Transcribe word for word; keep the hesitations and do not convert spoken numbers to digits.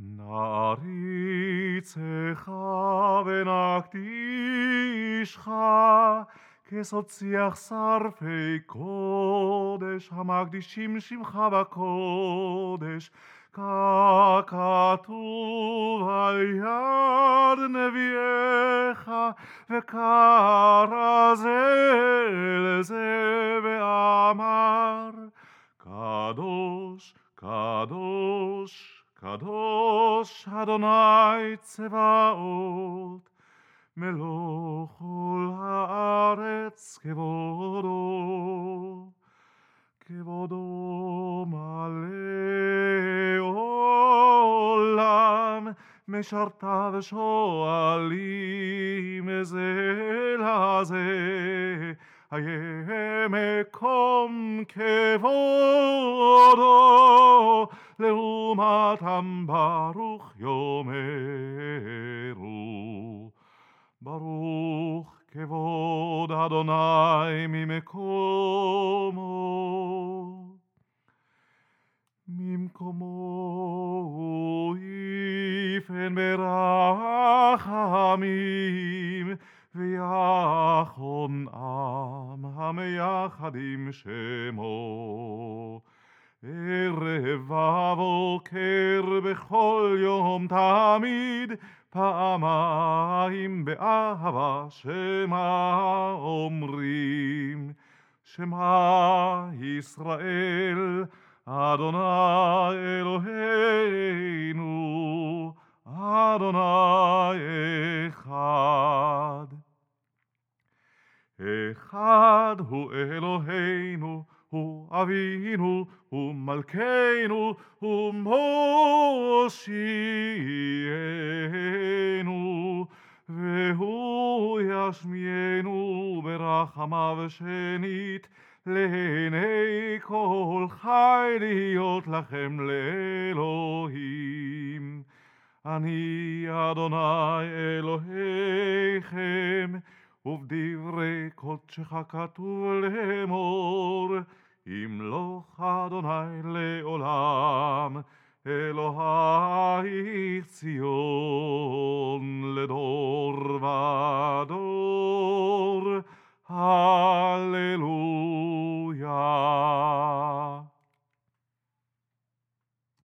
נעריצך ונקדישך כסוד שיח שרפי קודש המקדישים שמך בקודש ככתוב על יד נביאך וקרא זה לזה ואמר קדוש קדוש קדוש אדוני צבאות מלוך כל הארץ כבודו כבודו מלא עולם משרתיו שואלים זה לזה היה מקום כבודו לעומתם ברוך יאמרו ברוך כבוד אדוני ממקומו ממקומו יפן ברחמים ויחון עם המייחדים שמו ערב ובוקר בכל יום תמיד פעמיים באהבה שמה אומרים שמה ישראל אדוני אלוהינו אדוני אחד אחד הוא אלוהינו הוא אבינו הוא מלכנו הוא מושיענו והוא ישמיענו ברחמיו שנית לעיני כל חי להיות לכם לאלוהים אני אדוני אלוהיכם ובדברי קודשך כתוב לאמור ימלוך אדוני לעולם אלוהי ציון